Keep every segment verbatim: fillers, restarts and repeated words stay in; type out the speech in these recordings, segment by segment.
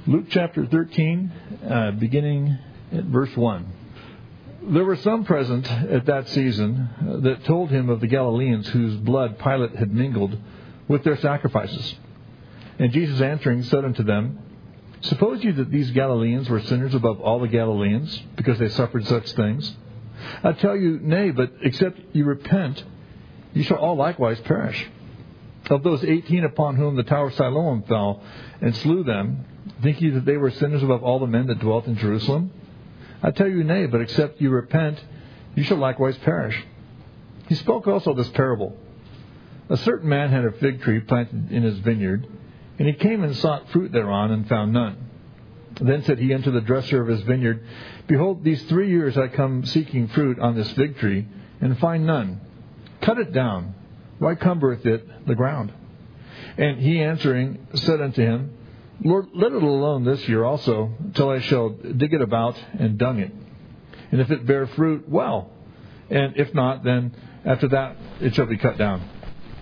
Luke chapter thirteen, uh, beginning at verse one. There were some present at that season that told him of the Galileans whose blood Pilate had mingled with their sacrifices. And Jesus answering said unto them, Suppose you that these Galileans were sinners above all the Galileans, because they suffered such things? I tell you, nay, but except you repent, you shall all likewise perish. Of those eighteen upon whom the tower of Siloam fell and slew them, think ye that they were sinners above all the men that dwelt in Jerusalem? I tell you, nay, but except you repent, you shall likewise perish. He spoke also this parable. A certain man had a fig tree planted in his vineyard, and he came and sought fruit thereon, and found none. Then said he unto the dresser of his vineyard, Behold, these three years I come seeking fruit on this fig tree, and find none. Cut it down. Why cumbereth it the ground? And he answering said unto him, Lord, let it alone this year also, till I shall dig it about and dung it. And if it bear fruit, well. And if not, then after that it shall be cut down.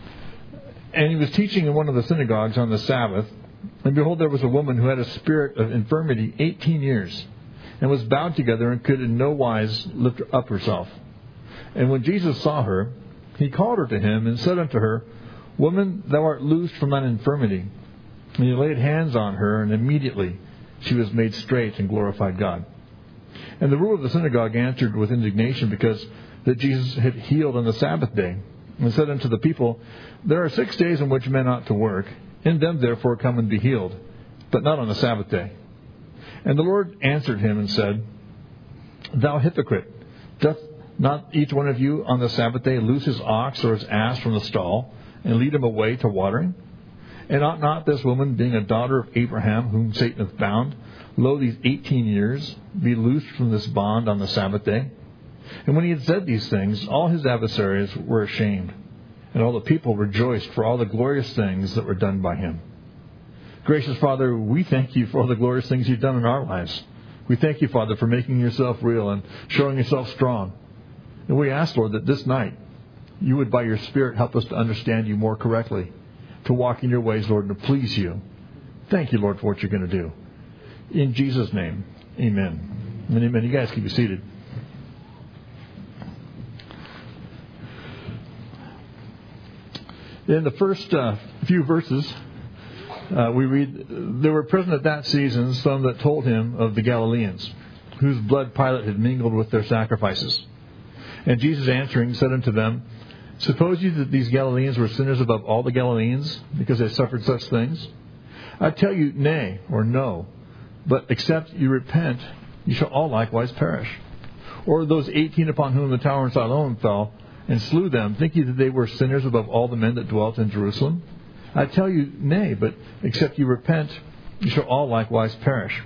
And he was teaching in one of the synagogues on the Sabbath. And behold, there was a woman who had a spirit of infirmity eighteen years, and was bowed together, and could in no wise lift up herself. And when Jesus saw her, he called her to him, and said unto her, Woman, thou art loosed from thine infirmity. And he laid hands on her, and immediately she was made straight and glorified God. And the ruler of the synagogue answered with indignation, because that Jesus had healed on the Sabbath day, and said unto the people, There are six days in which men ought to work. In them therefore come and be healed, but not on the Sabbath day. And the Lord answered him and said, Thou hypocrite, doth not each one of you on the Sabbath day loose his ox or his ass from the stall, and lead him away to watering? And ought not this woman, being a daughter of Abraham, whom Satan hath bound, lo, these eighteen years, be loosed from this bond on the Sabbath day? And when he had said these things, all his adversaries were ashamed, and all the people rejoiced for all the glorious things that were done by him. Gracious Father, we thank you for all the glorious things you've done in our lives. We thank you, Father, for making yourself real and showing yourself strong. And we ask, Lord, that this night you would, by your Spirit, help us to understand you more correctly, to walk in your ways, Lord, and to please you. Thank you, Lord, for what you're going to do. In Jesus' name, amen. And amen. You guys can be seated. In the first uh, few verses, uh, we read, There were present at that season some that told him of the Galileans, whose blood Pilate had mingled with their sacrifices. And Jesus answering said unto them, Suppose you that these Galileans were sinners above all the Galileans, because they suffered such things? I tell you, nay, or no, but except you repent, you shall all likewise perish. Or those eighteen upon whom the tower in Siloam fell, and slew them, think ye that they were sinners above all the men that dwelt in Jerusalem? I tell you, nay, but except you repent, you shall all likewise perish.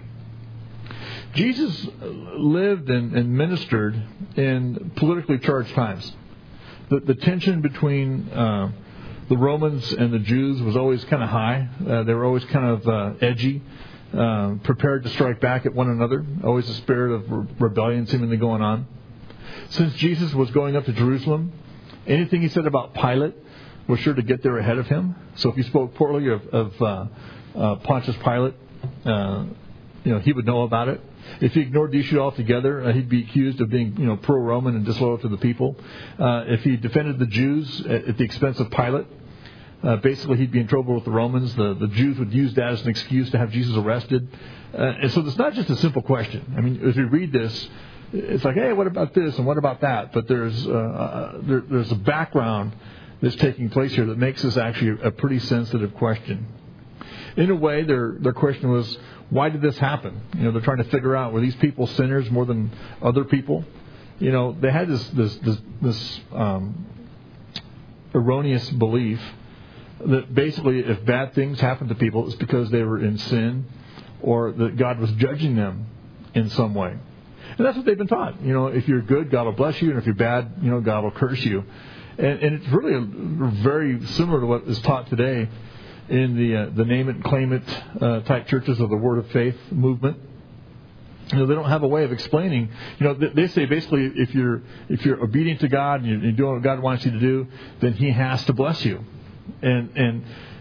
Jesus lived and, and ministered in politically charged times. The, the tension between uh, the Romans and the Jews was always kind of high. Uh, they were always kind of uh, edgy, uh, prepared to strike back at one another. Always a spirit of re- rebellion seemingly going on. Since Jesus was going up to Jerusalem, anything he said about Pilate was sure to get there ahead of him. So if he spoke poorly of, of uh, uh, Pontius Pilate, uh, you know, he would know about it. If he ignored the issue altogether, uh, he'd be accused of being, you know, pro-Roman and disloyal to the people. Uh, if he defended the Jews at, at the expense of Pilate, uh, basically he'd be in trouble with the Romans. The, the Jews would use that as an excuse to have Jesus arrested. Uh, and so it's not just a simple question. I mean, as we read this, it's like, hey, what about this and what about that? But there's uh, there, there's a background that's taking place here that makes this actually a pretty sensitive question. In a way, their their question was, why did this happen? You know, they're trying to figure out, were these people sinners more than other people? You know, they had this this this, this um, erroneous belief that basically if bad things happened to people, it's because they were in sin, or that God was judging them in some way. And that's what they've been taught. You know, if you're good, God will bless you, and if you're bad, you know, God will curse you. And, and it's really a, very similar to what is taught today in the uh, the name it and claim it uh, type churches of the Word of Faith movement. You know, they don't have a way of explaining. You know, they, they say basically if you're if you're obedient to God and you're, you're doing what God wants you to do, then He has to bless you. And and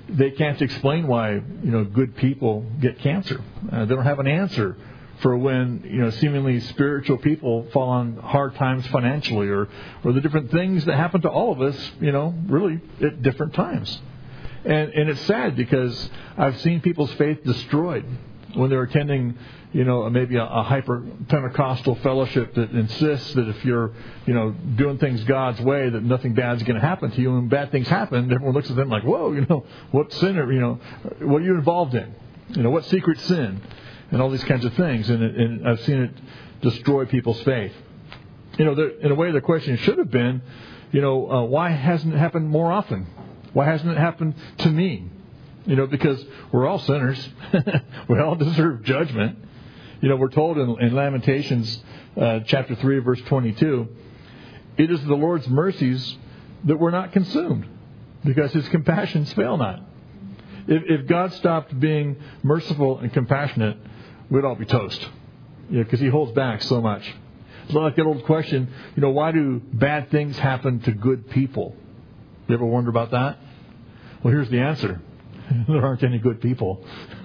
they can't explain why, you know, good people get cancer. Uh, they don't have an answer for when, you know, seemingly spiritual people fall on hard times financially, or, or the different things that happen to all of us, you know, really at different times. And, and it's sad because I've seen people's faith destroyed when they're attending, you know, maybe a, a hyper Pentecostal fellowship that insists that if you're, you know, doing things God's way, that nothing bad's going to happen to you. And when bad things happen, everyone looks at them like, whoa, you know, what sin are, you know, what are you involved in? You know, what secret sin? And all these kinds of things. And, it, and I've seen it destroy people's faith. You know, there, in a way, the question should have been, you know, uh, why hasn't it happened more often? Why hasn't it happened to me? You know, because we're all sinners. We all deserve judgment. You know, we're told in, in Lamentations uh, chapter three, verse twenty-two, it is the Lord's mercies that we're not consumed, because His compassions fail not. If, if God stopped being merciful and compassionate, we'd all be toast. You know, because He holds back so much. It's like that old question, you know, why do bad things happen to good people? You ever wonder about that? Well, here's the answer. There aren't any good people.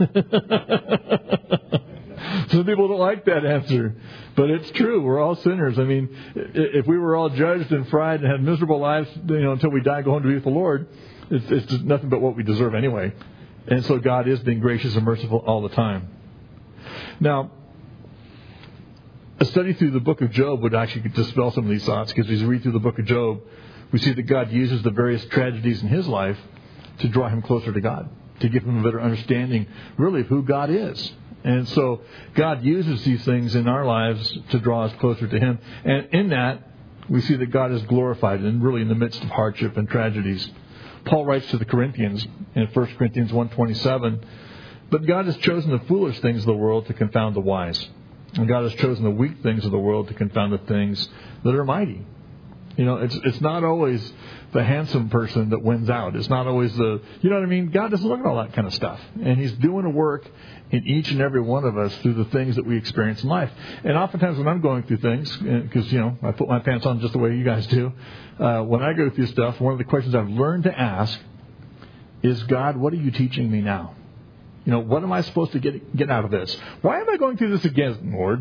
Some people don't like that answer, but it's true. We're all sinners. I mean, if we were all judged and fried and had miserable lives, you know, until we die going to be with the Lord, it's, it's just nothing but what we deserve anyway. And so God is being gracious and merciful all the time. Now, a study through the book of Job would actually dispel some of these thoughts, because as we read through the book of Job, we see that God uses the various tragedies in his life to draw him closer to God, to give him a better understanding, really, of who God is. And so God uses these things in our lives to draw us closer to Him. And in that, we see that God is glorified, and really in the midst of hardship and tragedies. Paul writes to the Corinthians in First Corinthians one twenty-seven, but God has chosen the foolish things of the world to confound the wise. And God has chosen the weak things of the world to confound the things that are mighty. You know, it's it's not always the handsome person that wins out. It's not always the, you know what I mean? God doesn't look at all that kind of stuff. And He's doing a work in each and every one of us through the things that we experience in life. And oftentimes when I'm going through things, because, you know, I put my pants on just the way you guys do, uh, when I go through stuff, one of the questions I've learned to ask is, God, what are you teaching me now? You know, what am I supposed to get get out of this? Why am I going through this again, Lord?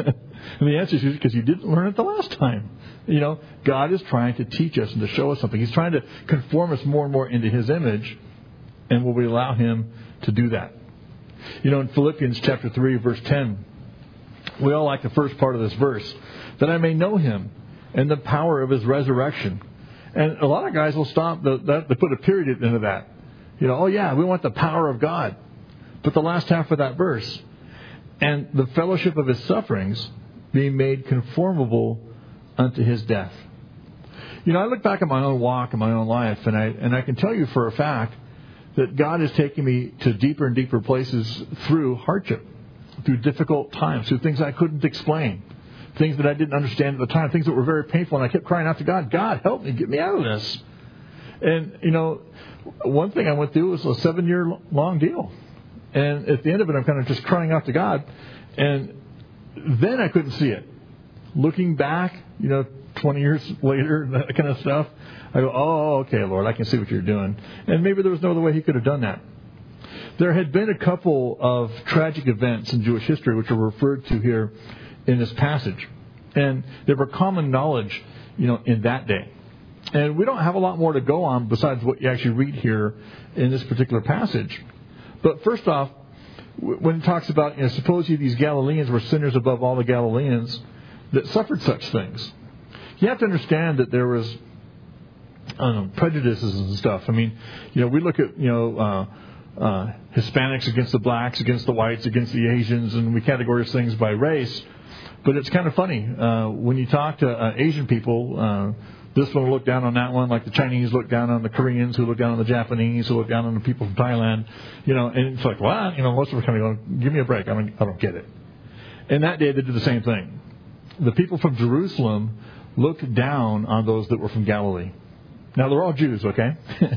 And the answer is because you didn't learn it the last time. You know, God is trying to teach us and to show us something. He's trying to conform us more and more into His image. And will we allow Him to do that? You know, in Philippians chapter three, verse ten, we all like the first part of this verse, that I may know Him and the power of His resurrection. And a lot of guys will stop, the, the, they put a period into that. You know, oh yeah, we want the power of God. But the last half of that verse, and the fellowship of His sufferings, being made conformable unto His death. You know, I look back at my own walk and my own life, and I and I can tell you for a fact that God is taking me to deeper and deeper places through hardship, through difficult times, through things I couldn't explain, things that I didn't understand at the time, things that were very painful, and I kept crying out to God, God, help me, get me out of this. And, you know, one thing I went through was a seven-year-long deal. And at the end of it, I'm kind of just crying out to God. And then I couldn't see it. Looking back, you know, twenty years later, that kind of stuff, I go, oh, okay, Lord, I can see what you're doing. And maybe there was no other way He could have done that. There had been a couple of tragic events in Jewish history which are referred to here in this passage. And they were common knowledge, you know, in that day. And we don't have a lot more to go on besides what you actually read here in this particular passage. But first off, when it talks about, you know, suppose you these Galileans were sinners above all the Galileans that suffered such things. You have to understand that there was I don't know, prejudices and stuff. I mean, you know, we look at, you know, uh, uh, Hispanics against the blacks, against the whites, against the Asians, and we categorize things by race. But it's kind of funny. Uh, when you talk to uh, Asian people, uh, this one will look down on that one, like the Chinese look down on the Koreans, who look down on the Japanese, who look down on the people from Thailand. You know, and it's like, what? You know, most of them are kind of going, give me a break. I don't, I don't get it. And that day they did the same thing. The people from Jerusalem looked down on those that were from Galilee. Now, they're all Jews, okay?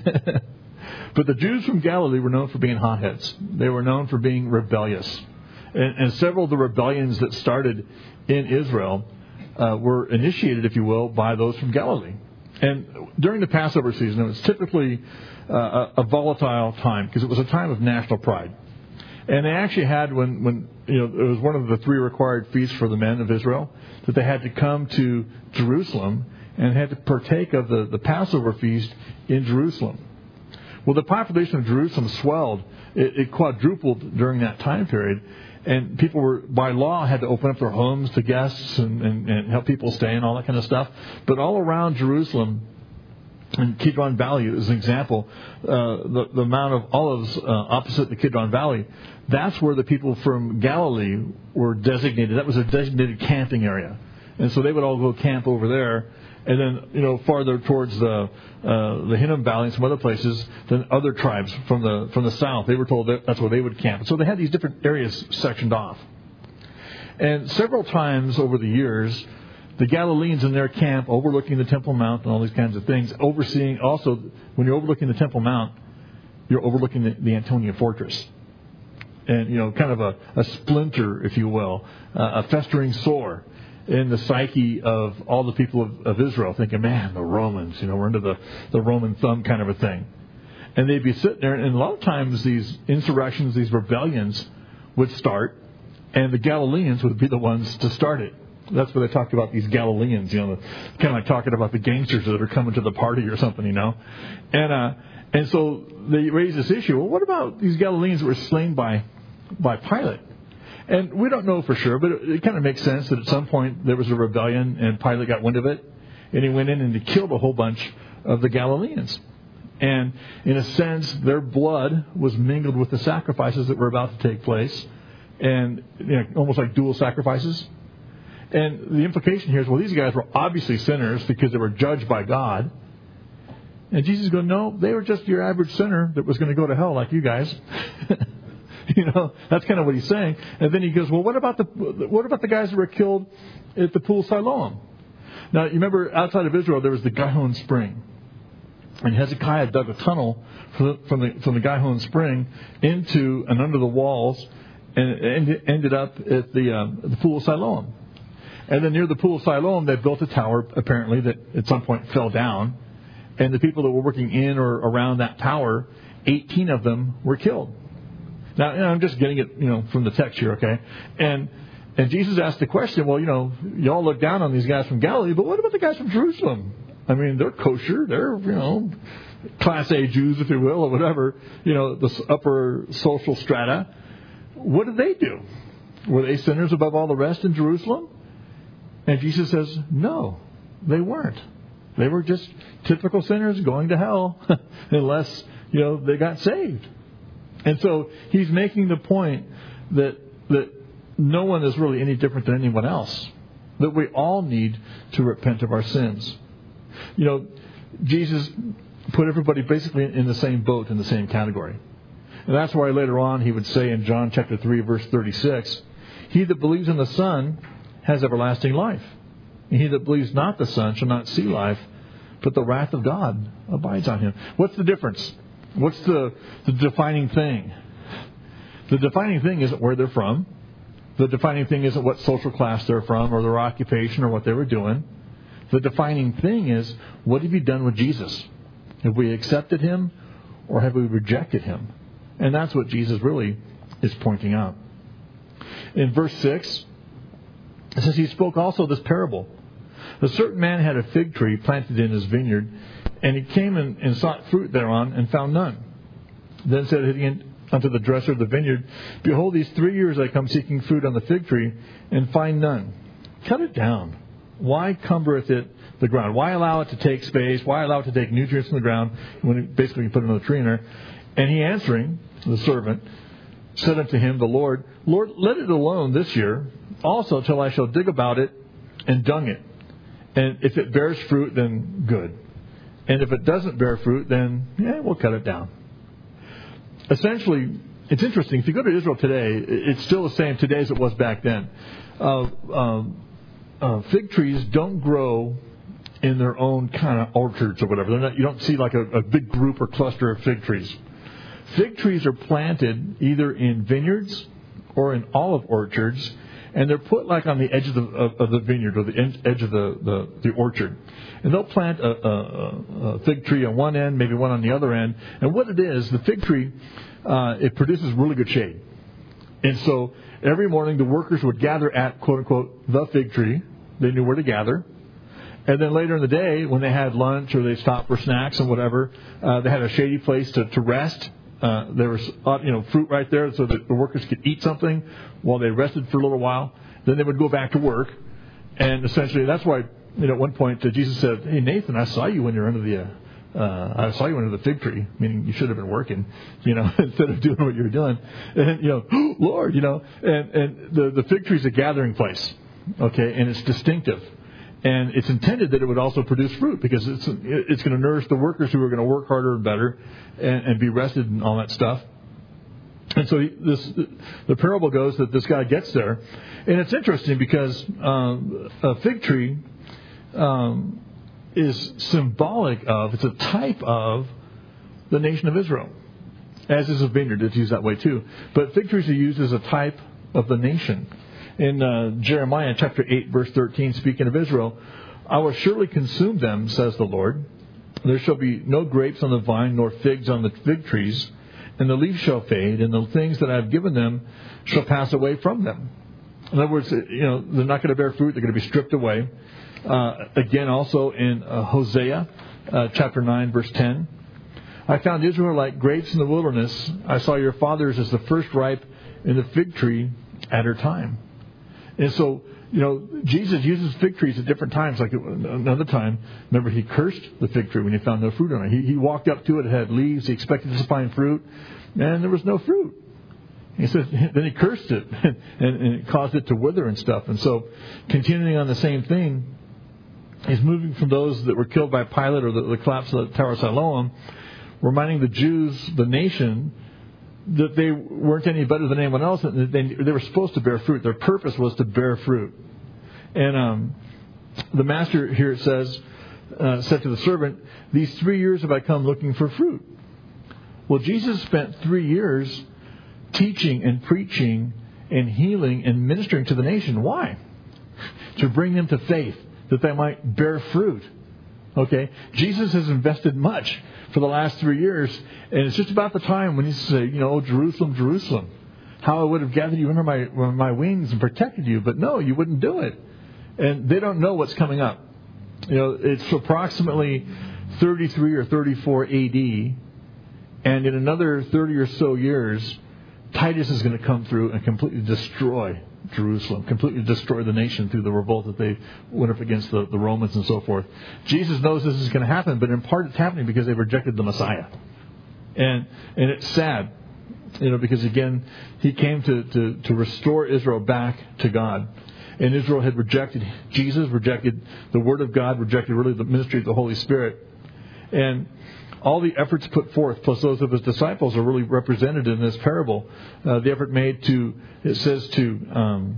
But the Jews from Galilee were known for being hotheads. They were known for being rebellious. And, and several of the rebellions that started in Israel uh, were initiated, if you will, by those from Galilee. And during the Passover season, it was typically uh, a, a volatile time because it was a time of national pride. And they actually had, when, when you know, it was one of the three required feasts for the men of Israel, that they had to come to Jerusalem and had to partake of the, the Passover feast in Jerusalem. Well, the population of Jerusalem swelled. It, it quadrupled during that time period. And people were, by law, had to open up their homes to guests and, and, and help people stay and all that kind of stuff. But all around Jerusalem, and Kidron Valley is an example, uh, the, the Mount of Olives uh, opposite the Kidron Valley, that's where the people from Galilee were designated. That was a designated camping area. And so they would all go camp over there. And then, you know, farther towards the uh, the Hinnom Valley and some other places, then other tribes from the from the south, they were told that that's where they would camp. So they had these different areas sectioned off. And several times over the years, the Galileans in their camp, overlooking the Temple Mount and all these kinds of things, overseeing also, when you're overlooking the Temple Mount, you're overlooking the, the Antonia Fortress. And, you know, kind of a, a splinter, if you will, uh, a festering sore in the psyche of all the people of, of Israel, thinking, man, the Romans, you know, we're under the, the Roman thumb kind of a thing. And they'd be sitting there, and a lot of times these insurrections, these rebellions would start, and the Galileans would be the ones to start it. That's what they talked about, these Galileans, you know, kind of like talking about the gangsters that are coming to the party or something, you know. And uh, and so they raised this issue, well, what about these Galileans that were slain by by Pilate? And we don't know for sure, but it, it kind of makes sense that at some point there was a rebellion and Pilate got wind of it, and he went in and he killed a whole bunch of the Galileans. And in a sense, their blood was mingled with the sacrifices that were about to take place, and you know, almost like dual sacrifices. And the implication here is, well, these guys were obviously sinners because they were judged by God. And Jesus goes, no, they were just your average sinner that was going to go to hell like you guys. You know, that's kind of what he's saying. And then he goes, well, what about the what about the guys that were killed at the pool Siloam? Now, you remember outside of Israel, there was the Gihon Spring. And Hezekiah dug a tunnel from the, from the, from the Gihon Spring into and under the walls, and it ended up at the, um, the pool of Siloam. And then near the pool of Siloam, they built a tower, apparently, that at some point fell down. And the people that were working in or around that tower, eighteen of them were killed. Now, you know, I'm just getting it, you know, from the text here, okay? And and Jesus asked the question, well, you know, y'all look down on these guys from Galilee, but what about the guys from Jerusalem? I mean, they're kosher. They're, you know, Class A Jews, if you will, or whatever, you know, the upper social strata. What did they do? Were they sinners above all the rest in Jerusalem? And Jesus says, no, they weren't. They were just typical sinners going to hell unless, you know, they got saved. And so he's making the point that that no one is really any different than anyone else. That we all need to repent of our sins. You know, Jesus put everybody basically in the same boat, in the same category. And that's why later on he would say in John chapter three, verse thirty-six, he that believes in the Son has everlasting life. And he that believes not the Son shall not see life, but the wrath of God abides on him. What's the difference? What's the, the defining thing? The defining thing isn't where they're from. The defining thing isn't what social class they're from or their occupation or what they were doing. The defining thing is, what have you done with Jesus? Have we accepted him or have we rejected him? And that's what Jesus really is pointing out. In verse six, it says, he spoke also this parable. A certain man had a fig tree planted in his vineyard, and he came and, and sought fruit thereon, and found none. Then said he unto the dresser of the vineyard, behold, these three years I come seeking fruit on the fig tree, and find none. Cut it down. Why cumbereth it the ground? Why allow it to take space? Why allow it to take nutrients from the ground when it basically you put another tree in there? And he answering, the servant, said unto him, the Lord, Lord, let it alone this year, also till I shall dig about it and dung it. And if it bears fruit, then good. And if it doesn't bear fruit, then, yeah, we'll cut it down. Essentially, it's interesting. If you go to Israel today, it's still the same today as it was back then. Uh, um, uh, fig trees don't grow in their own kind of orchards or whatever. They're not, you don't see like a, a big group or cluster of fig trees. Fig trees are planted either in vineyards or in olive orchards, and they're put like on the edge of the of, of the vineyard or the edge of the, the, the orchard. And they'll plant a, a, a fig tree on one end, maybe one on the other end. And what it is, the fig tree, uh, it produces really good shade. And so every morning the workers would gather at, quote unquote, the fig tree. They knew where to gather. And then later in the day, when they had lunch or they stopped for snacks and whatever, uh, they had a shady place to, to rest. Uh, there was, uh, you know, fruit right there so that the workers could eat something while they rested for a little while. Then they would go back to work. And essentially, that's why, you know, at one point uh, Jesus said, "Hey, Nathan, I saw you when you're under the, uh, uh, I saw you under the fig tree," meaning you should have been working, you know, instead of doing what you were doing. And, you know, oh, Lord, you know, and, and the, the fig tree is a gathering place, okay, and it's distinctive. And it's intended that it would also produce fruit because it's it's going to nourish the workers who are going to work harder and better and, and be rested and all that stuff. And so this the parable goes that this guy gets there. And it's interesting because um, a fig tree um, is symbolic of, it's a type of the nation of Israel. As is a vineyard, it's used that way too. But fig trees are used as a type of the nation. In uh, Jeremiah chapter eight, verse thirteen, speaking of Israel, "I will surely consume them, says the Lord. There shall be no grapes on the vine, nor figs on the fig trees, and the leaves shall fade, and the things that I have given them shall pass away from them." In other words, you know, they're not going to bear fruit; they're going to be stripped away. Uh, again, also in uh, Hosea uh, chapter nine, verse ten, "I found Israel like grapes in the wilderness. I saw your fathers as the first ripe in the fig tree at her time." And so, you know, Jesus uses fig trees at different times. Like another time, remember, he cursed the fig tree when he found no fruit on it. He, he walked up to it, it had leaves. He expected to find fruit, and there was no fruit. He said, then he cursed it, and, and it caused it to wither and stuff. And so, continuing on the same thing, he's moving from those that were killed by Pilate or the, the collapse of the Tower of Siloam, reminding the Jews, the nation, that they weren't any better than anyone else. They, they were supposed to bear fruit. Their purpose was to bear fruit. And um, the master here, it says, uh, said to the servant, "These three years have I come looking for fruit." Well, Jesus spent three years teaching and preaching and healing and ministering to the nation. Why? To bring them to faith, that they might bear fruit. Okay? Jesus has invested much for the last three years, and it's just about the time when he says, you know, "Oh, Jerusalem, Jerusalem, how I would have gathered you under my my wings and protected you," but no, you wouldn't do it. And they don't know what's coming up. You know, it's approximately thirty-three or thirty-four A D, and in another thirty or so years, Titus is going to come through and completely destroy Jerusalem, completely destroy the nation through the revolt that they went up against the, the Romans and so forth. Jesus knows this is going to happen, but in part it's happening because they've rejected the Messiah. And and it's sad, you know, because again, he came to, to, to restore Israel back to God. And Israel had rejected Jesus, rejected the Word of God, rejected really the ministry of the Holy Spirit. And all the efforts put forth, plus those of his disciples, are really represented in this parable. Uh, the effort made to, it says to um,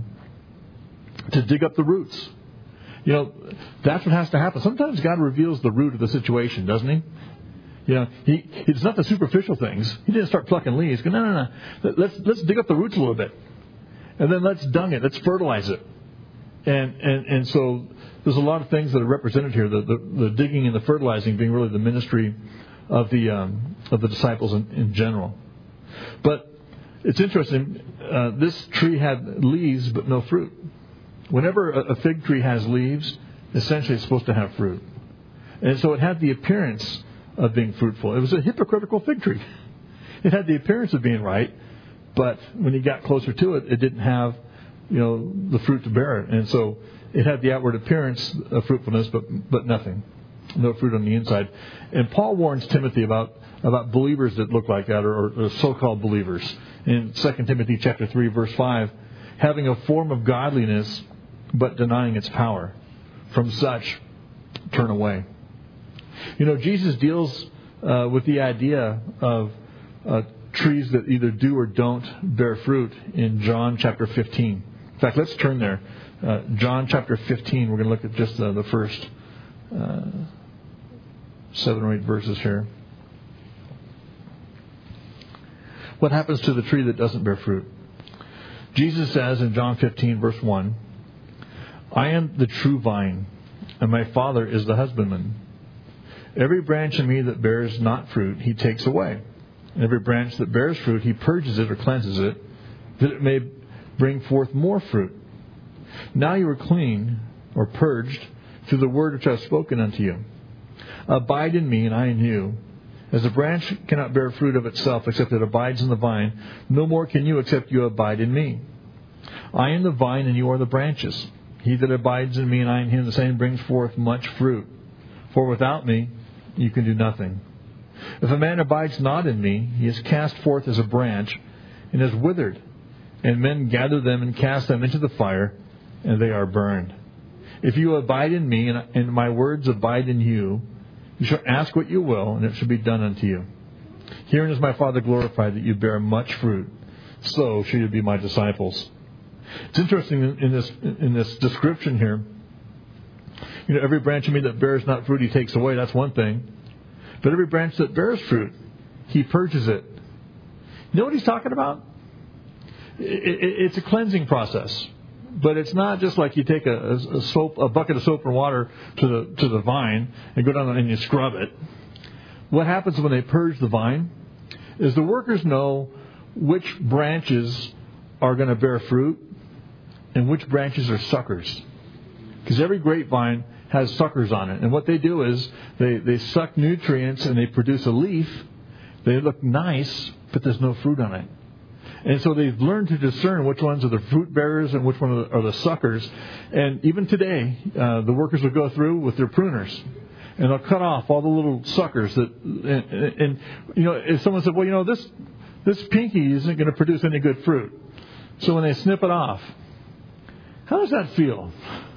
to dig up the roots. You know, that's what has to happen. Sometimes God reveals the root of the situation, doesn't he? You know, he, it's not the superficial things. He didn't start plucking leaves. Go, no, no, no. Let's let's dig up the roots a little bit, and then let's dung it. Let's fertilize it. And and and so there's a lot of things that are represented here. The the, the digging and the fertilizing being really the ministry of the um, of the disciples in, in general. But it's interesting. Uh, this tree had leaves but no fruit. Whenever a, a fig tree has leaves, essentially it's supposed to have fruit, and so it had the appearance of being fruitful. It was a hypocritical fig tree. It had the appearance of being right, but when you got closer to it, it didn't have, you know, the fruit to bear it. And so it had the outward appearance of fruitfulness, but but nothing. No fruit on the inside. And Paul warns Timothy about, about believers that look like that, or, or so-called believers. In Second Timothy chapter three, verse five, having a form of godliness, but denying its power. From such, turn away. You know, Jesus deals uh, with the idea of uh, trees that either do or don't bear fruit in John chapter fifteen. In fact, let's turn there. Uh, John chapter fifteen, we're going to look at just uh, the first uh, seven or eight verses here. What happens to the tree that doesn't bear fruit? Jesus says in John fifteen, verse one, I am the true vine, and my Father is the husbandman. Every branch in me that bears not fruit, he takes away. And every branch that bears fruit, he purges it or cleanses it, that it may bring forth more fruit. Now you are clean, or purged, through the word which I have spoken unto you. Abide in me, and I in you. As a branch cannot bear fruit of itself except it abides in the vine, no more can you except you abide in me. I am the vine, and you are the branches. He that abides in me, and I in him, the same brings forth much fruit. For without me, you can do nothing. If a man abides not in me, he is cast forth as a branch, and is withered. And men gather them and cast them into the fire, and they are burned. If you abide in me, and my words abide in you, you shall ask what you will, and it shall be done unto you. Herein is my Father glorified, that you bear much fruit. So shall you be my disciples. It's interesting in this in this description here. You know, every branch of me that bears not fruit, he takes away. That's one thing. But every branch that bears fruit, he purges it. You know what he's talking about? It, it, it's a cleansing process. But it's not just like you take a, a soap, a bucket of soap and water to the to the vine and go down and you scrub it. What happens when they purge the vine is the workers know which branches are going to bear fruit and which branches are suckers. Because every grapevine has suckers on it. And what they do is they, they suck nutrients and they produce a leaf. They look nice, but there's no fruit on it. And so they've learned to discern which ones are the fruit bearers and which ones are the suckers. And even today, uh, the workers will go through with their pruners. And they'll cut off all the little suckers that, and, and, and you know, if someone said, well, you know, this, this pinky isn't going to produce any good fruit. So when they snip it off, how does that feel?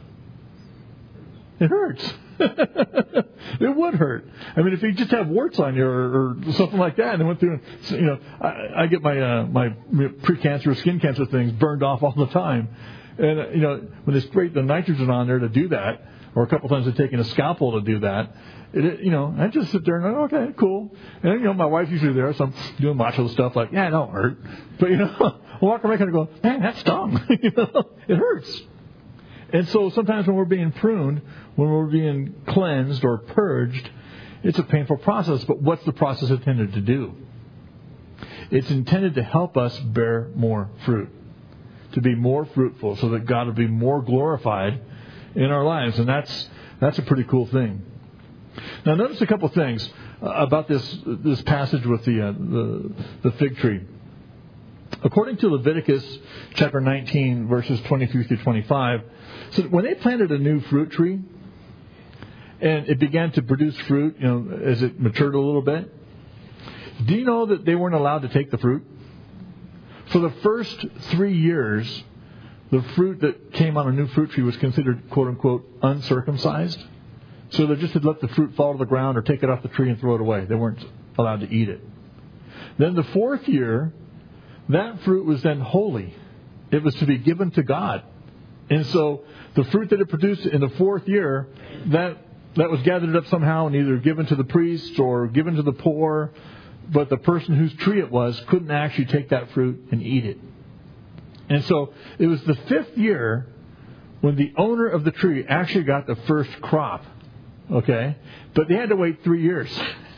It hurts. It would hurt. I mean, if you just have warts on you or, or something like that, and went through, and, you know, I, I get my uh, my precancerous skin cancer things burned off all the time, and uh, you know, when they spray the nitrogen on there to do that, or a couple times they've taken a scalpel to do that, it, it, you know, I just sit there and go, okay, cool, and you know, my wife's usually there, so I'm doing macho stuff like, yeah, it don't hurt, but you know, I walk around and go, man, that stung, you know, it hurts. And so sometimes when we're being pruned, when we're being cleansed or purged, it's a painful process. But what's the process intended to do? It's intended to help us bear more fruit, to be more fruitful so that God will be more glorified in our lives. And that's that's a pretty cool thing. Now notice a couple things about this this passage with the uh, the, the fig tree. According to Leviticus chapter nineteen, verses twenty-three through twenty-five, so when they planted a new fruit tree and it began to produce fruit, you know, as it matured a little bit, do you know that they weren't allowed to take the fruit? For the first three years, the fruit that came on a new fruit tree was considered, quote unquote, uncircumcised. So they just had let the fruit fall to the ground or take it off the tree and throw it away. They weren't allowed to eat it. Then the fourth year, that fruit was then holy. It was to be given to God. And so the fruit that it produced in the fourth year, that that was gathered up somehow and either given to the priest or given to the poor. But the person whose tree it was couldn't actually take that fruit and eat it. And so it was the fifth year when the owner of the tree actually got the first crop. Okay? But they had to wait three years.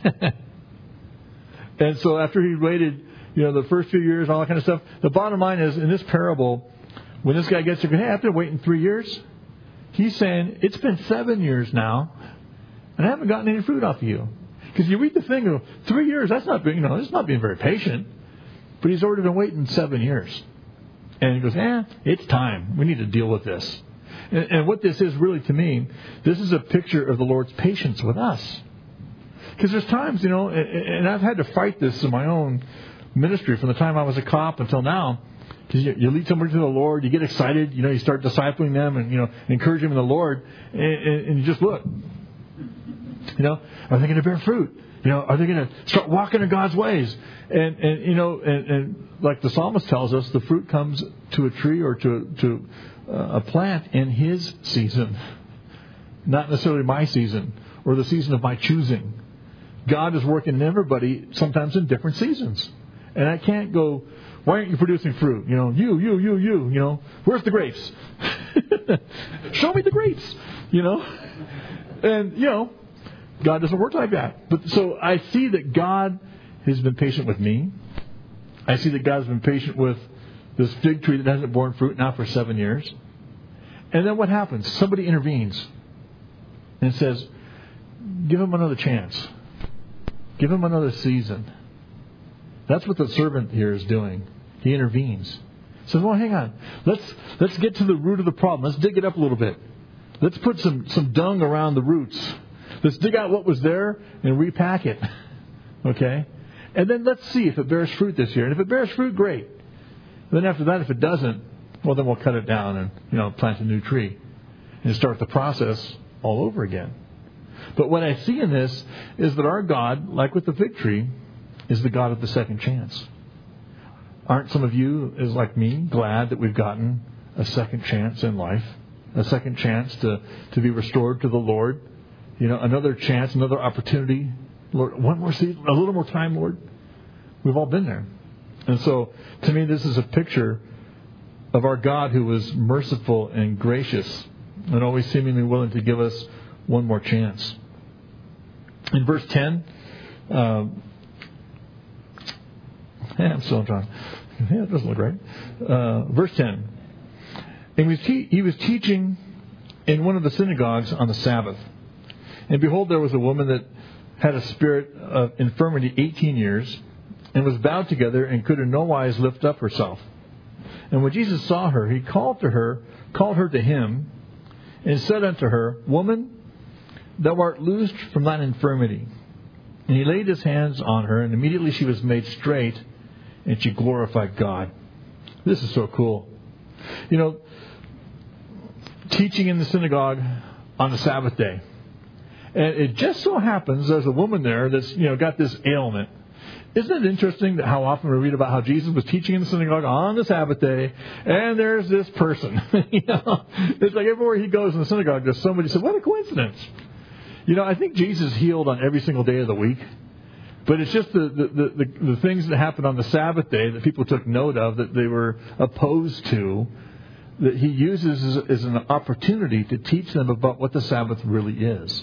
And so after he waited, you know, the first few years and all that kind of stuff, the bottom line is, in this parable, when this guy gets to go, hey, after waiting three years, he's saying, it's been seven years now, and I haven't gotten any fruit off of you. Because you read the thing, you know, three years, that's not being, you know, it's not being very patient. But he's already been waiting seven years. And he goes, eh, it's time. We need to deal with this. And, and what this is really, to me, this is a picture of the Lord's patience with us. Because there's times, you know, and, and I've had to fight this in my own ministry from the time I was a cop until now. Because you, you lead somebody to the Lord, you get excited, you know, you start discipling them and, you know, encourage them in the Lord, and, and, and you just look. You know, are they going to bear fruit? You know, are they going to start walking in God's ways? And, and you know, and, and like the psalmist tells us, the fruit comes to a tree or to, to uh, a plant in His season. Not necessarily my season or the season of my choosing. God is working in everybody, sometimes in different seasons. And I can't go, why aren't you producing fruit? You know, you, you, you, you, you know, where's the grapes? Show me the grapes, you know. And, you know, God doesn't work like that. But so I see that God has been patient with me. I see that God has been patient with this fig tree that hasn't borne fruit now for seven years. And then what happens? Somebody intervenes and says, give him another chance. Give him another season. That's what the servant here is doing. He intervenes. He says, well, hang on. Let's let's get to the root of the problem. Let's dig it up a little bit. Let's put some, some dung around the roots. Let's dig out what was there and repack it. Okay? And then let's see if it bears fruit this year. And if it bears fruit, great. Then after that, if it doesn't, well, then we'll cut it down and, you know, plant a new tree and start the process all over again. But what I see in this is that our God, like with the fig tree, is the God of the second chance. Aren't some of you, as like me, glad that we've gotten a second chance in life? A second chance to, to be restored to the Lord? You know, another chance, another opportunity. Lord, one more season, a little more time, Lord. We've all been there. And so, to me, this is a picture of our God who was merciful and gracious and always seemingly willing to give us one more chance. In verse ten, um, yeah, I'm still trying. Yeah, it doesn't look right. Uh, verse ten. And he was, te- he was teaching in one of the synagogues on the Sabbath. And behold, there was a woman that had a spirit of infirmity eighteen years, and was bowed together, and could in no wise lift up herself. And when Jesus saw her, he called to her, called her to him, and said unto her, Woman, thou art loosed from thine infirmity. And he laid his hands on her, and immediately she was made straight, and she glorified God. This is so cool. You know, teaching in the synagogue on the Sabbath day. And it just so happens there's a woman there that's, you know, got this ailment. Isn't it interesting that how often we read about how Jesus was teaching in the synagogue on the Sabbath day, and there's this person. You know, it's like everywhere he goes in the synagogue, there's somebody said, what a coincidence. You know, I think Jesus healed on every single day of the week. But it's just the, the, the, the, the things that happened on the Sabbath day that people took note of, that they were opposed to, that he uses as, as an opportunity to teach them about what the Sabbath really is.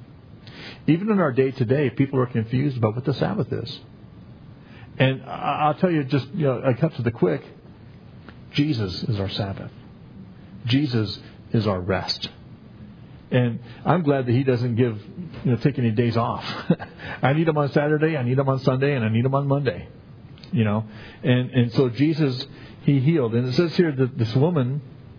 Even in our day today, people are confused about what the Sabbath is. And I'll tell you, just, you know, I cut to the quick. Jesus is our Sabbath. Jesus is our rest. And I'm glad that he doesn't give, you know, take any days off. I need him on Saturday, I need him on Sunday, and I need him on Monday. You know, and and so Jesus, he healed. And it says here that this woman,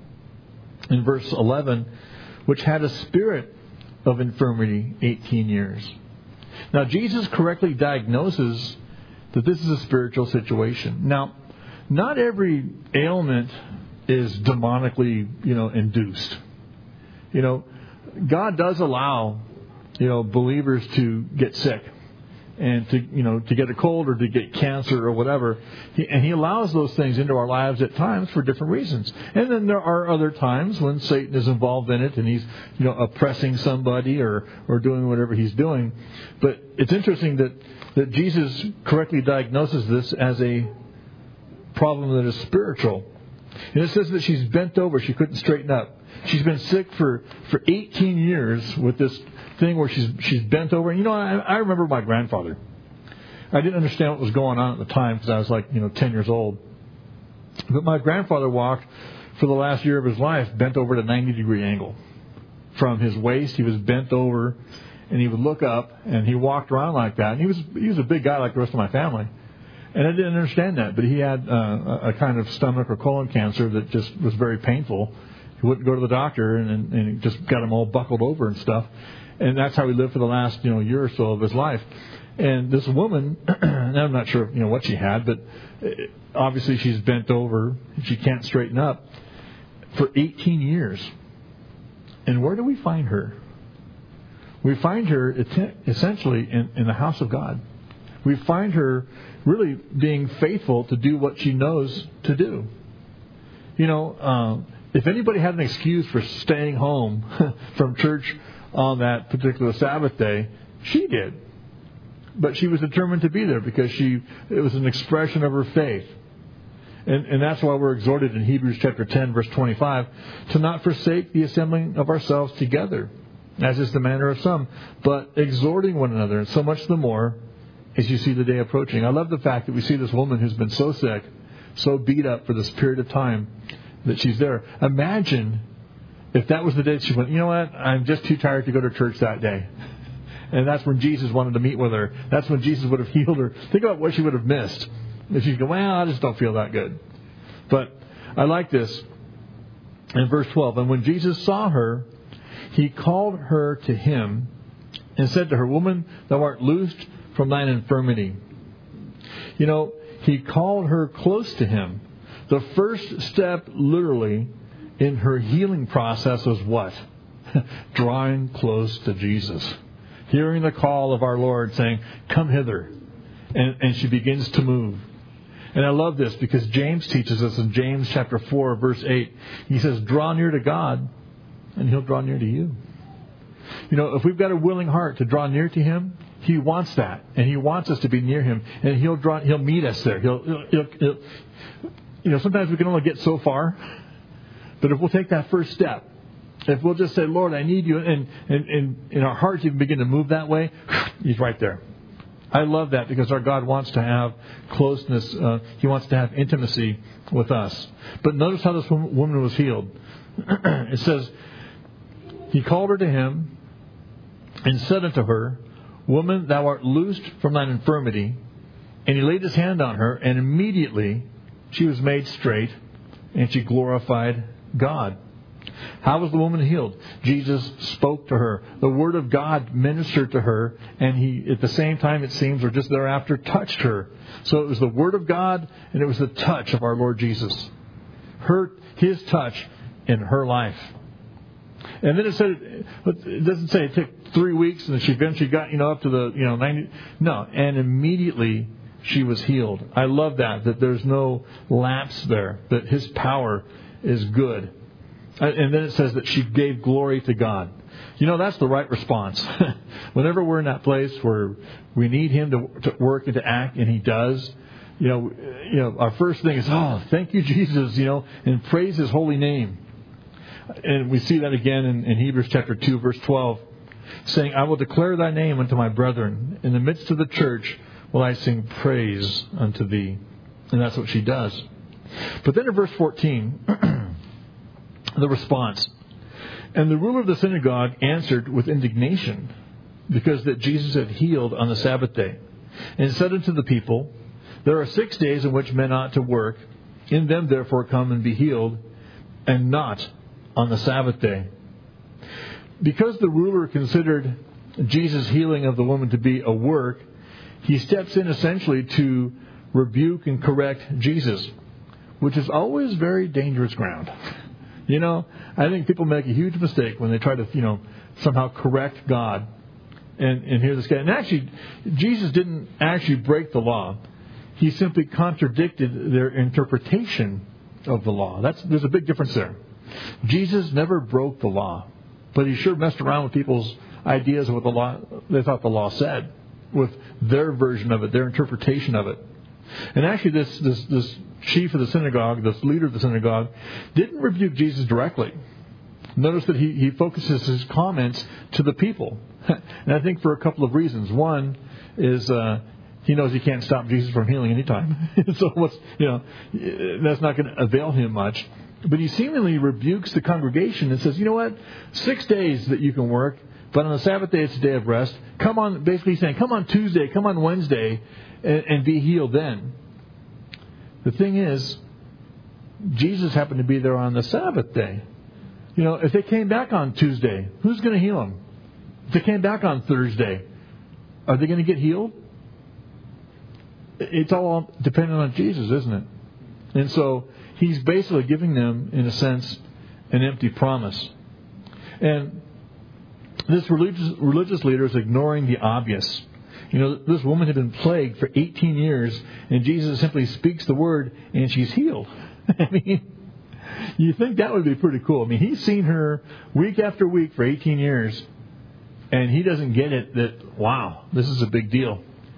in verse eleven, which had a spirit of infirmity eighteen years. Now, Jesus correctly diagnoses that this is a spiritual situation. Now, not every ailment is demonically, you know, induced. You know, God does allow, you know, believers to get sick and to, you know, to get a cold or to get cancer or whatever. He, and he allows those things into our lives at times for different reasons. And then there are other times when Satan is involved in it and he's, you know, oppressing somebody or, or doing whatever he's doing. But it's interesting that, that Jesus correctly diagnoses this as a problem that is spiritual. And it says that she's bent over. She couldn't straighten up. She's been sick for, for eighteen years with this thing where she's she's bent over. And, you know, I, I remember my grandfather. I didn't understand what was going on at the time because I was like, you know, ten years old. But my grandfather walked for the last year of his life bent over at a ninety degree angle. From his waist, he was bent over, and he would look up, and he walked around like that. And he was he was a big guy like the rest of my family. And I didn't understand that. But he had uh, a, a kind of stomach or colon cancer that just was very painful. He wouldn't go to the doctor, and, and it just got him all buckled over and stuff. And that's how he lived for the last, you know, year or so of his life. And this woman, and I'm not sure, you know, what she had, but obviously she's bent over. She can't straighten up for eighteen years. And where do we find her? We find her essentially in, in the house of God. We find her really being faithful to do what she knows to do. You know, um, if anybody had an excuse for staying home from church on that particular Sabbath day, she did. but she was determined to be there because she it was an expression of her faith. And, and that's why we're exhorted in Hebrews chapter ten, verse twenty-five, to not forsake the assembling of ourselves together, as is the manner of some, but exhorting one another, and so much the more as you see the day approaching. I love the fact that we see this woman who's been so sick, so beat up for this period of time that she's there. Imagine if that was the day she went, you know what, I'm just too tired to go to church that day. And that's when Jesus wanted to meet with her. That's when Jesus would have healed her. Think about what she would have missed if she'd go, well, I just don't feel that good. But I like this in verse twelve. And when Jesus saw her, he called her to him and said to her, Woman, thou art loosed from thine infirmity. You know, he called her close to him. The first step, literally, in her healing process was what? Drawing close to Jesus. Hearing the call of our Lord saying, come hither. And, and she begins to move. And I love this because James teaches us in James chapter four, verse eight. He says, draw near to God, and he'll draw near to you. You know, if we've got a willing heart to draw near to him, he wants that. And he wants us to be near him. And he'll draw, he'll meet us there. He'll, he'll, he'll, he'll you know, sometimes we can only get so far. But if we'll take that first step, if we'll just say, Lord, I need you, and, and, and in our hearts even begin to move that way, he's right there. I love that because our God wants to have closeness. Uh, he wants to have intimacy with us. But notice how this woman was healed. It says, he called her to him and said unto her, Woman, thou art loosed from thine infirmity. And he laid his hand on her, and immediately she was made straight, and she glorified God. How was the woman healed? Jesus spoke to her. The Word of God ministered to her, and he, at the same time, it seems, or just thereafter, touched her. So it was the Word of God, and it was the touch of our Lord Jesus. Her, his touch in her life. And then it said, it doesn't say it took three weeks, and then she eventually got, you know, up to the, you know, ninety. No, and immediately she was healed. I love that, that there's no lapse there, that his power is good. And then it says that she gave glory to God. You know, that's the right response. Whenever we're in that place where we need him to, to work and to act, and he does, you know, you know, our first thing is, oh, thank you, Jesus, you know, and praise his holy name. And we see that again in, in Hebrews chapter two, verse twelve, saying, I will declare thy name unto my brethren. In the midst of the church will I sing praise unto thee. And that's what she does. But then in verse fourteen, the response. And the ruler of the synagogue answered with indignation, because that Jesus had healed on the Sabbath day, and said unto the people, There are six days in which men ought to work. In them therefore come and be healed, and not on the Sabbath day. Because the ruler considered Jesus' healing of the woman to be a work, he steps in essentially to rebuke and correct Jesus, which is always very dangerous ground. You know, I think people make a huge mistake when they try to, you know, somehow correct God. And, and here's this guy. And actually, Jesus didn't actually break the law. He simply contradicted their interpretation of the law. That's there's a big difference there. Jesus never broke the law, but he sure messed around with people's ideas of what the law they thought the law said, with their version of it, their interpretation of it. And actually, this this this chief of the synagogue, this leader of the synagogue, didn't rebuke Jesus directly. Notice that he, he focuses his comments to the people. And I think for a couple of reasons. One is uh, he knows he can't stop Jesus from healing anytime. So what's, you know, that's not going to avail him much. But he seemingly rebukes the congregation and says, you know what, six days that you can work, but on the Sabbath day it's a day of rest. Come on, basically saying, come on Tuesday, come on Wednesday, and, and be healed then. The thing is, Jesus happened to be there on the Sabbath day. You know, if they came back on Tuesday, who's going to heal them? If they came back on Thursday, are they going to get healed? It's all dependent on Jesus, isn't it? And so he's basically giving them, in a sense, an empty promise. And this religious, religious leader is ignoring the obvious. You know, this woman had been plagued for eighteen years, and Jesus simply speaks the word, and she's healed. I mean, you think that would be pretty cool. I mean, he's seen her week after week for eighteen years, and he doesn't get it that, wow, this is a big deal.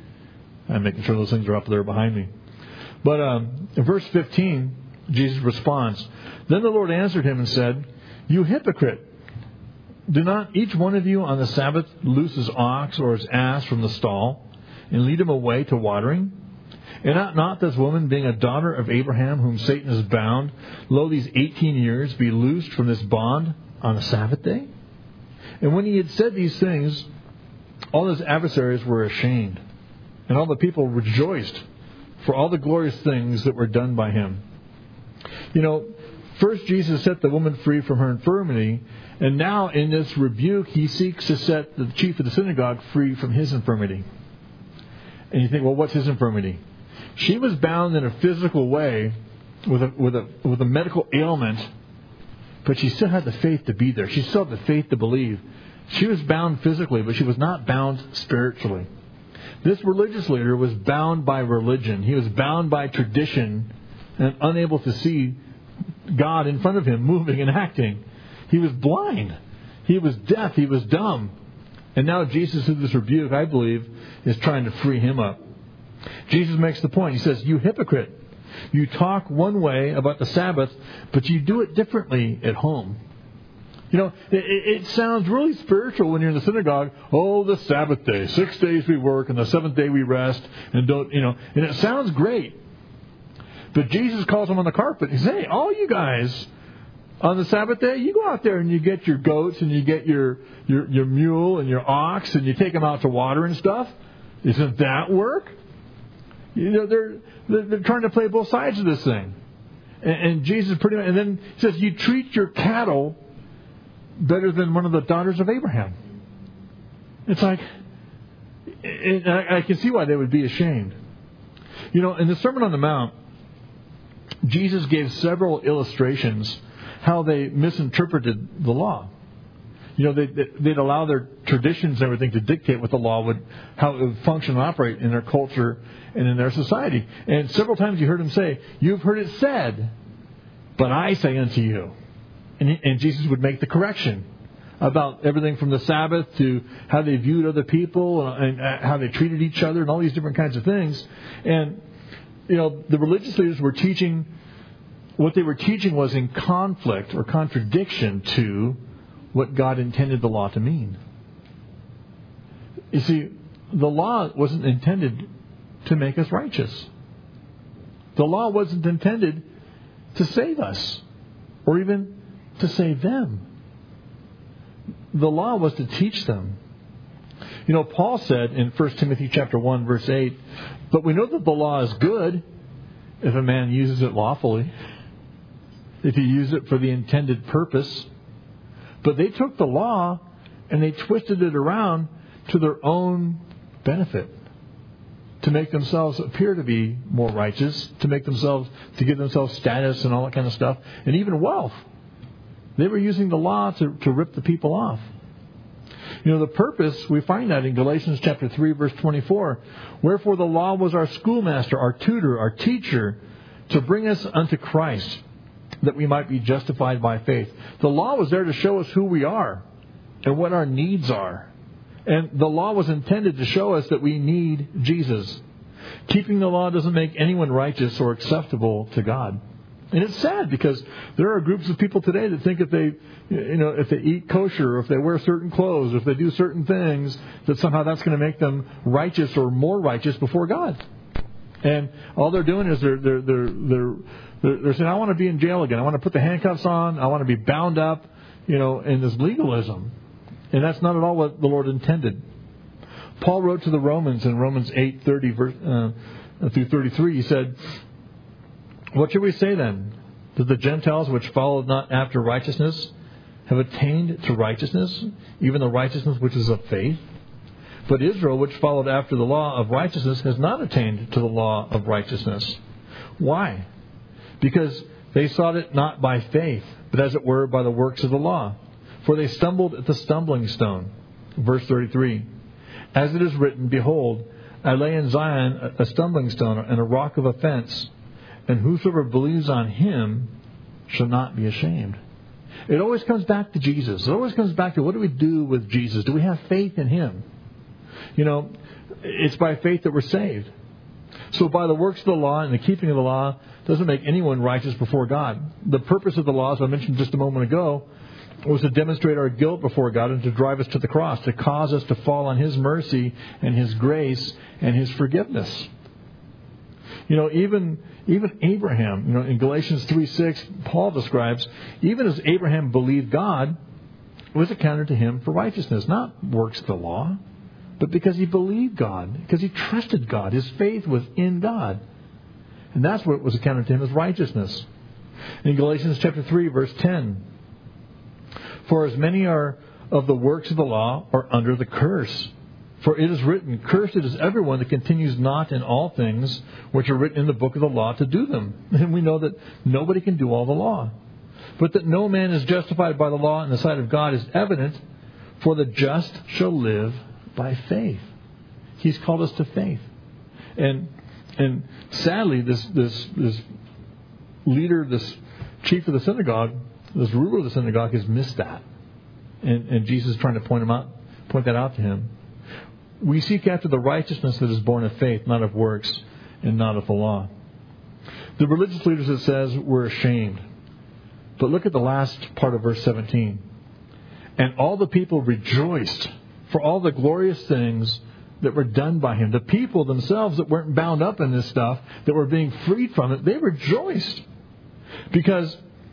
I'm making sure those things are up there behind me. But um, in verse fifteen, Jesus responds, "Then the Lord answered him and said, 'You hypocrite, do not each one of you on the Sabbath loose his ox or his ass from the stall and lead him away to watering? And ought not this woman, being a daughter of Abraham, whom Satan has bound, lo, these eighteen years, be loosed from this bond on the Sabbath day?' And when he had said these things, all his adversaries were ashamed, and all the people rejoiced for all the glorious things that were done by him." You know, first Jesus set the woman free from her infirmity, and now in this rebuke he seeks to set the chief of the synagogue free from his infirmity. And you think, well, what's his infirmity? She was bound in a physical way with a, with a, with a medical ailment, but she still had the faith to be there. She still had the faith to believe. She was bound physically, but she was not bound spiritually. This religious leader was bound by religion. He was bound by tradition and unable to see God in front of him moving and acting. He was blind. He was deaf. He was dumb. And now Jesus, through this rebuke, I believe, is trying to free him up. Jesus makes the point. He says, "You hypocrite, you talk one way about the Sabbath, but you do it differently at home." You know, it, it sounds really spiritual when you're in the synagogue. Oh, the Sabbath day, six days we work, and the seventh day we rest, and don't, you know, and it sounds great. But Jesus calls them on the carpet. He says, "Hey, all you guys, on the Sabbath day, you go out there and you get your goats and you get your, your, your mule and your ox and you take them out to water and stuff. Isn't that work?" You know, they're, they're, they're trying to play both sides of this thing. And, and Jesus pretty much, and then he says, "You treat your cattle better than one of the daughters of Abraham." It's like, and I, I can see why they would be ashamed. You know, in the Sermon on the Mount, Jesus gave several illustrations how they misinterpreted the law. You know, they, they'd allow their traditions and everything to dictate what the law would, how it would function and operate in their culture and in their society. And several times you heard him say, "You've heard it said, but I say unto you." And, he, and Jesus would make the correction about everything from the Sabbath to how they viewed other people and, and how they treated each other and all these different kinds of things. And, you know, the religious leaders were teaching, what they were teaching was in conflict or contradiction to what God intended the law to mean. You see, the law wasn't intended to make us righteous. The law wasn't intended to save us or even to save them. The law was to teach them. You know, Paul said in First Timothy chapter one, verse eight, "But we know that the law is good if a man uses it lawfully, if he uses it for the intended purpose." But they took the law and they twisted it around to their own benefit, to make themselves appear to be more righteous, to make themselves, to give themselves status and all that kind of stuff, and even wealth. They were using the law to, to rip the people off. You know, the purpose, we find that in Galatians chapter three, verse twenty-four. "Wherefore the law was our schoolmaster, our tutor, our teacher, to bring us unto Christ, that we might be justified by faith." The law was there to show us who we are and what our needs are. And the law was intended to show us that we need Jesus. Keeping the law doesn't make anyone righteous or acceptable to God. And it's sad because there are groups of people today that think if they, you know, if they eat kosher, or if they wear certain clothes, or if they do certain things, that somehow that's going to make them righteous or more righteous before God. And all they're doing is they're they're they're they're they're, they're saying, "I want to be in jail again. I want to put the handcuffs on. I want to be bound up," you know, in this legalism. And that's not at all what the Lord intended. Paul wrote to the Romans in Romans eight thirty verse, uh, through thirty-three. He said, "What shall we say then? That the Gentiles which followed not after righteousness have attained to righteousness, even the righteousness which is of faith? But Israel, which followed after the law of righteousness, has not attained to the law of righteousness." Why? Because they sought it not by faith, but as it were by the works of the law. For they stumbled at the stumbling stone. Verse thirty-three. "As it is written, Behold, I lay in Zion a stumbling stone and a rock of offense, and whosoever believes on him shall not be ashamed." It always comes back to Jesus. It always comes back to, what do we do with Jesus? Do we have faith in him? You know, it's by faith that we're saved. So by the works of the law and the keeping of the law doesn't make anyone righteous before God. The purpose of the law, as I mentioned just a moment ago, was to demonstrate our guilt before God and to drive us to the cross, to cause us to fall on His mercy and His grace and His forgiveness. You know, even even Abraham, you know, in Galatians three six, Paul describes, even as Abraham believed God, it was accounted to him for righteousness, not works of the law, but because he believed God, because he trusted God. His faith was in God. And that's what was accounted to him as righteousness. In Galatians chapter three, verse ten, for as many are of the works of the law are under the curse. For it is written, cursed is everyone that continues not in all things which are written in the book of the law to do them. And we know that nobody can do all the law. But that no man is justified by the law in the sight of God is evident, for the just shall live by faith. He's called us to faith. And and sadly, this this this leader, this chief of the synagogue, this ruler of the synagogue has missed that. And, and Jesus is trying to point him out, point that out to him. We seek after the righteousness that is born of faith, not of works, and not of the law. The religious leaders, it says, were ashamed. But look at the last part of verse seventeen. And all the people rejoiced for all the glorious things that were done by him. The people themselves that weren't bound up in this stuff, that were being freed from it, they rejoiced. Because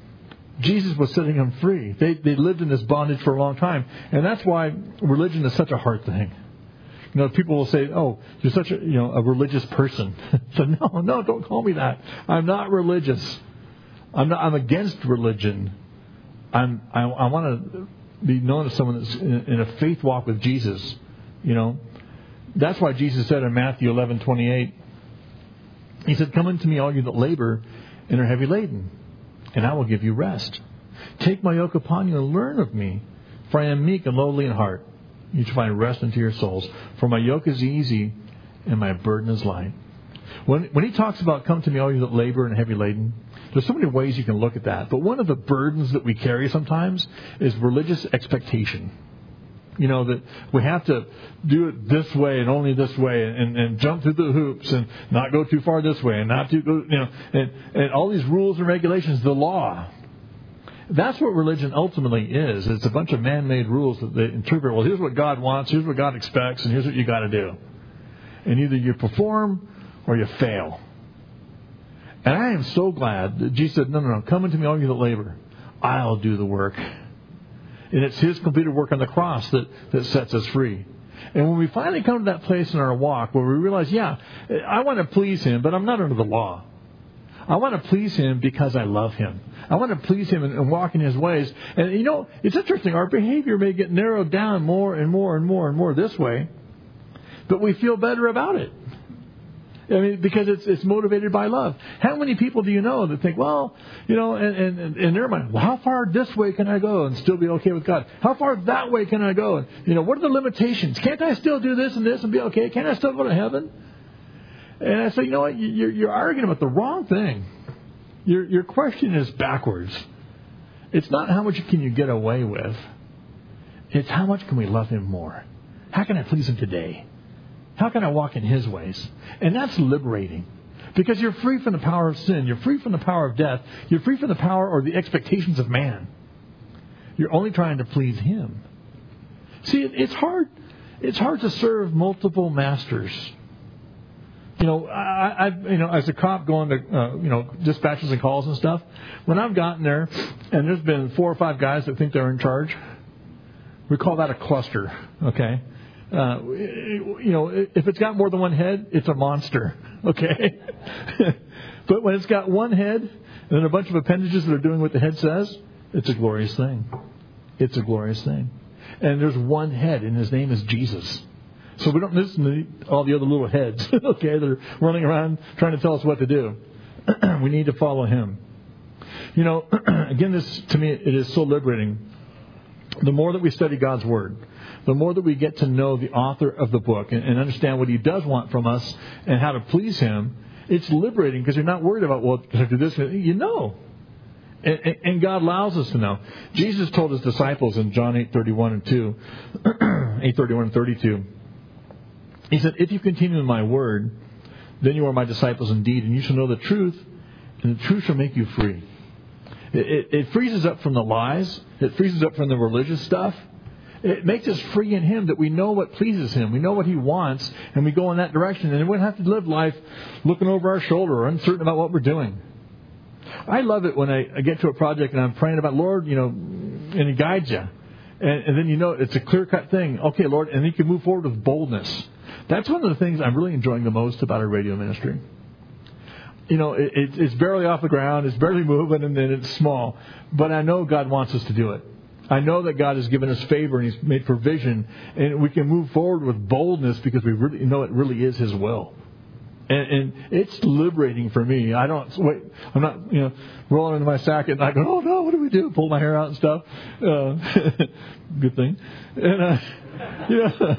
Jesus was setting them free. They, they lived in this bondage for a long time. And that's why religion is such a hard thing. You know, people will say, "Oh, you're such a you know a religious person." So no, no, don't call me that. I'm not religious. I'm not. I'm against religion. I'm. I, I want to be known as someone that's in, in a faith walk with Jesus. You know, that's why Jesus said in Matthew eleven twenty-eight, He said, "Come unto me, all you that labor and are heavy laden, and I will give you rest. Take my yoke upon you and learn of me, for I am meek and lowly in heart. You shall find rest unto your souls. For my yoke is easy and my burden is light." When when he talks about come to me all you that labor and are heavy laden, there's so many ways you can look at that. But one of the burdens that we carry sometimes is religious expectation. You know, that we have to do it this way and only this way, and, and jump through the hoops and not go too far this way and not to go, you know, and, and all these rules and regulations, the law. That's what religion ultimately is. It's a bunch of man-made rules that they interpret. Well, here's what God wants, here's what God expects, and here's what you got to do. And either you perform or you fail. And I am so glad that Jesus said, no, no, no, come unto me all you that labor. I'll do the work. And it's His completed work on the cross that, that sets us free. And when we finally come to that place in our walk where we realize, yeah, I want to please Him, but I'm not under the law. I want to please Him because I love Him. I want to please Him and, and walk in His ways. And, you know, it's interesting. Our behavior may get narrowed down more and more and more and more this way, but we feel better about it. I mean, because it's it's motivated by love. How many people do you know that think, well, you know, and, and, and in their mind, well, how far this way can I go and still be okay with God? How far that way can I go? And, you know, what are the limitations? Can't I still do this and this and be okay? Can't I still go to heaven? And I say, you know what? You're, you're arguing about the wrong thing. Your your question is backwards. It's not how much can you get away with. It's how much can we love Him more? How can I please Him today? How can I walk in His ways? And that's liberating. Because you're free from the power of sin. You're free from the power of death. You're free from the power or the expectations of man. You're only trying to please Him. See, it's hard. It's hard to serve multiple masters. You know, I, I, you know, as a cop going to, uh, you know, dispatches and calls and stuff, when I've gotten there and there's been four or five guys that think they're in charge, we call that a cluster, okay? Uh, you know, if it's got more than one head, it's a monster, okay? But when it's got one head and then a bunch of appendages that are doing what the head says, it's a glorious thing. It's a glorious thing. And there's one head, and His name is Jesus. So we don't listen to all the other little heads, okay, that are running around trying to tell us what to do. We need to follow Him. You know, again, this, to me, it is so liberating. The more that we study God's Word, the more that we get to know the author of the book and, and understand what He does want from us and how to please Him, it's liberating because you're not worried about, well, can I do this? You know. And, and, and God allows us to know. Jesus told His disciples in John eight thirty-one and two, eight thirty-one and thirty-two, He said, if you continue in my word, then you are my disciples indeed, and you shall know the truth, and the truth shall make you free. It, it, it frees us up from the lies. It frees us up from the religious stuff. It makes us free in Him, that we know what pleases Him. We know what He wants, and we go in that direction. And we don't have to live life looking over our shoulder or uncertain about what we're doing. I love it when I, I get to a project and I'm praying about, Lord, you know, and He guides you. And, and then you know it's a clear-cut thing. Okay, Lord, and you can move forward with boldness. That's one of the things I'm really enjoying the most about our radio ministry. You know, it, it, it's barely off the ground, it's barely moving, and then it's small. But I know God wants us to do it. I know that God has given us favor and He's made provision, and we can move forward with boldness because we really know it really is His will. And, and it's liberating for me. I don't wait. I'm not, you know, rolling into my sack and I go, oh no, what do we do? Pull my hair out and stuff. Uh, good thing. And uh, you know,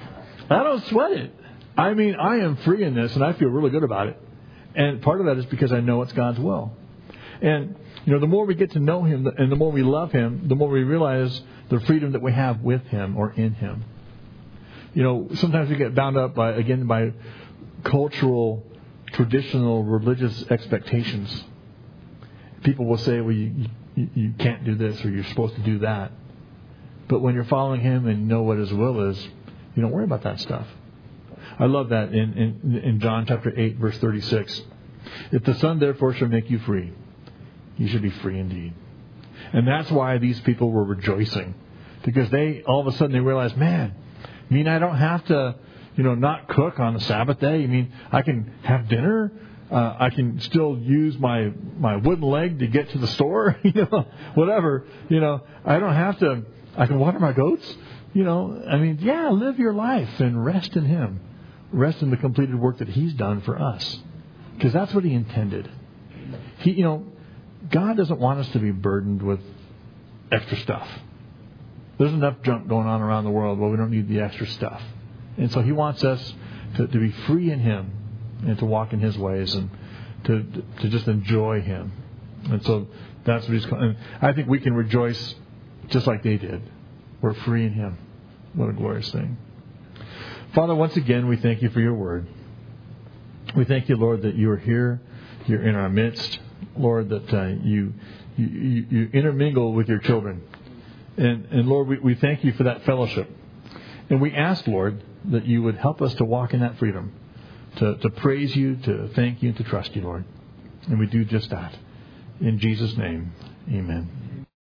I don't sweat it. I mean, I am free in this, and I feel really good about it. And part of that is because I know it's God's will. And you know, the more we get to know Him, and the more we love Him, the more we realize the freedom that we have with Him or in Him. You know, sometimes we get bound up by again by cultural, traditional, religious expectations. People will say, well, you, you, you can't do this or you're supposed to do that. But when you're following Him and know what His will is, you don't worry about that stuff. I love that in, in, in John chapter eight, verse thirty-six. If the Son therefore shall make you free, you should be free indeed. And that's why these people were rejoicing. Because they, all of a sudden, they realized, man, I mean, I don't have to, you know, not cook on the Sabbath day. I mean, I can have dinner. Uh, I can still use my, my wooden leg to get to the store. You know, whatever. You know, I don't have to. I can water my goats. You know, I mean, yeah, live your life and rest in Him. Rest in the completed work that He's done for us. Because that's what He intended. He, you know, God doesn't want us to be burdened with extra stuff. There's enough junk going on around the world where we don't need the extra stuff. And so He wants us to, to be free in Him and to walk in His ways and to to just enjoy Him. And so that's what He's calling. I think we can rejoice just like they did. We're free in Him. What a glorious thing. Father, once again, we thank You for Your word. We thank You, Lord, that You are here. You're in our midst. Lord, that uh, you, you you intermingle with Your children. And, and Lord, we, we thank You for that fellowship. And we ask, Lord, that You would help us to walk in that freedom, to, to praise You, to thank You, and to trust You, Lord. And we do just that. In Jesus' name, amen.